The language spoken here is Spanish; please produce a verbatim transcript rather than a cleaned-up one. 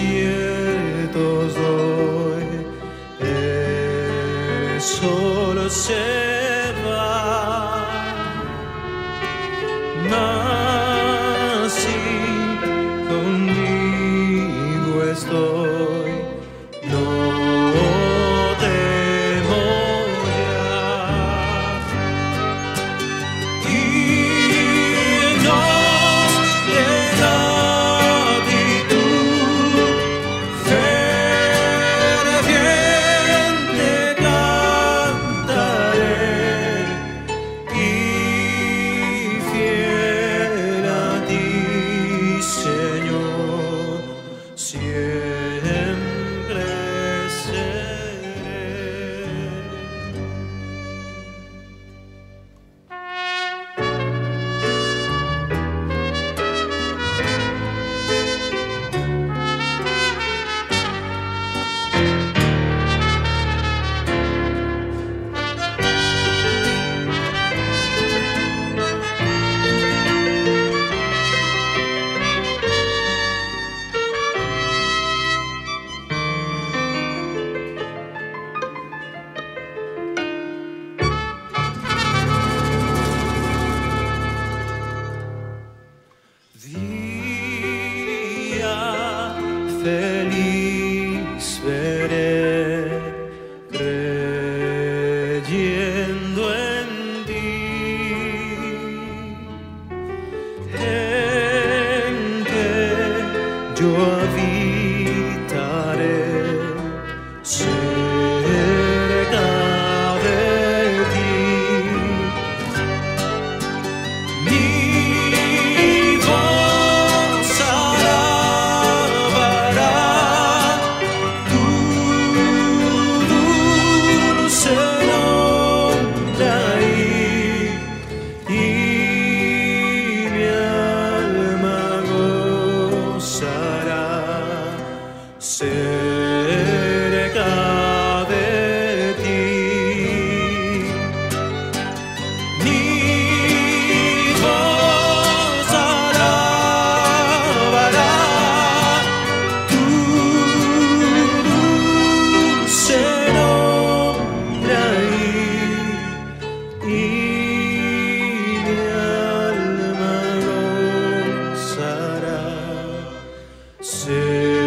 conciertos doy, Él solo se va, mas si conmigo estoy, no temo ya. Y llenos de gratitud, ferviente cantaré, y fiel a ti, Señor, siempre seré. Día feliz veré, creyendo en ti, en que yo habitaré cerca de ti. Mi voz alabará tu dulce nombre ahí, y mi alma gozará cerca de ti. Mi voz alabará tu dulce nombre ahí, y mi alma gozará cerca